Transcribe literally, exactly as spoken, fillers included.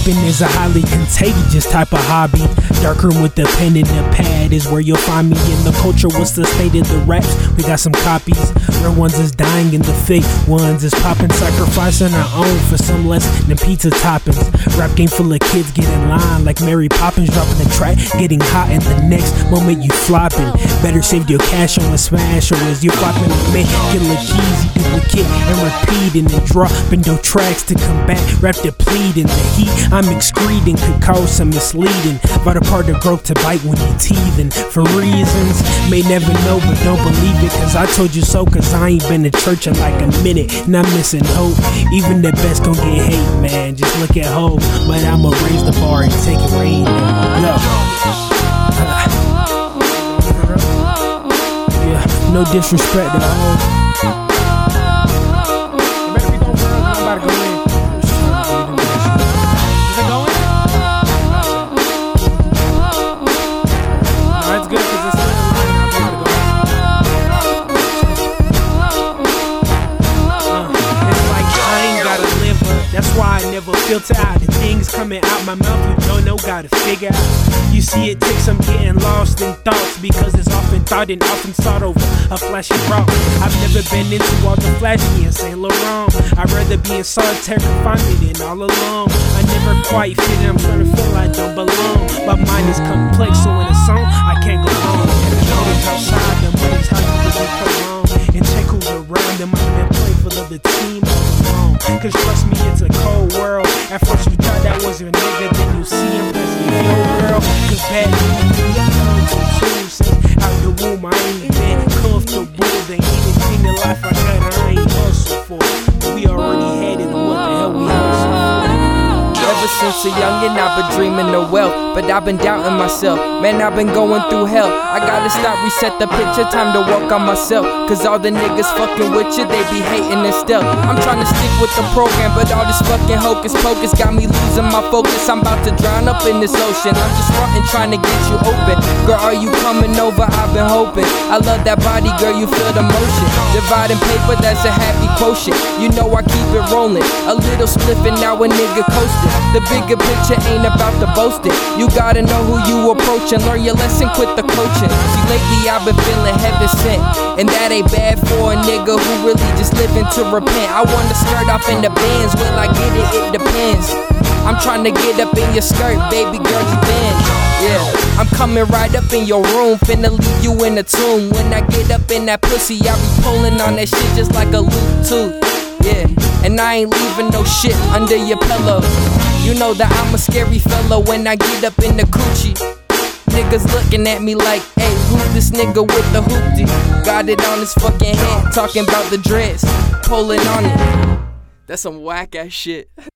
Rapping is a highly contagious type of hobby. Dark room with the pen and the pad is where you'll find me. In the culture, what's the state of the raps? We got some copies. Real ones is dying and the fake ones is popping. Sacrificing our own for some less than pizza toppings. Rap game full of kids get in line like Mary Poppins. Dropping the track, getting hot, and the next moment you flopping. Better save your cash on a smash or as you flopping a man. Get look easy, duplicate and repeat, and then dropping no tracks to combat rap depleting. The heat I'm excreting could cause some misleading. Vital part of growth to bite when you're teething. For reasons may never know, but don't believe it, cause I told you so. Cause I ain't been to church in like a minute, and I'm missing hope. Even the best gon' get hate, man. Just look at hope. But I'ma raise the bar and take it rain. Yo. Yeah, no disrespect at all. That's why I never filter out the things coming out my mouth. You don't know, gotta figure out. You see, it takes some getting lost in thoughts, because it's often thought and often sought over a flashy rock. I've never been into all the flashy and Saint Laurent. I'd rather be in solitary confinement than all alone. I never quite fit in, I'm starting to feel like I don't belong. My mind is complex, so in a song, I can't go wrong. And the notice outside, the money's how you can be prolonged. And check who's around them, I've been playing for the team all along. Cause trust me, it's a cold world. At first you thought that was your nigga, then you see him pressing your girl. Cause bad news comes to two since out the womb. I ain't been comfortable. There ain't anything in life I got I ain't hustle for. We already had it, what the hell we hustle for? Ever since a youngin' I've been dreaming of wealth, but I've been doubting myself. Man, I've been going through hell. I gotta stop, reset the picture, time to work on myself. Cause all the niggas fucking with you, they be hating and stealth. I'm trying to stick with the program, but all this fucking hocus pocus got me losing my focus. I'm about to drown up in this ocean. I'm just frontin', trying to get you open. Girl, are you coming over? I've been hoping. I love that body, girl, you feel the motion. Dividing paper, that's a happy quotient. You know I keep it rolling. A little spliffin', now a nigga coasting. The bigger picture ain't about the boasting. You gotta know who you approachin'. Learn your lesson, quit the coaching. See, lately I've been feeling heaven sent, and that ain't bad for a nigga who really just living to repent. I wanna skirt off in the bands, will I get it? It depends. I'm trying to get up in your skirt, baby girl, you bend. Yeah, I'm coming right up in your room, finna leave you in the tomb. When I get up in that pussy, I be pulling on that shit just like a loop tooth. Yeah, and I ain't leaving no shit under your pillow. You know that I'm a scary fella when I get up in the coochie. Niggas looking at me like, hey, who this nigga with the hoopty? Got it on his fucking head, talking about the dreads, pulling on it. That's some whack ass shit.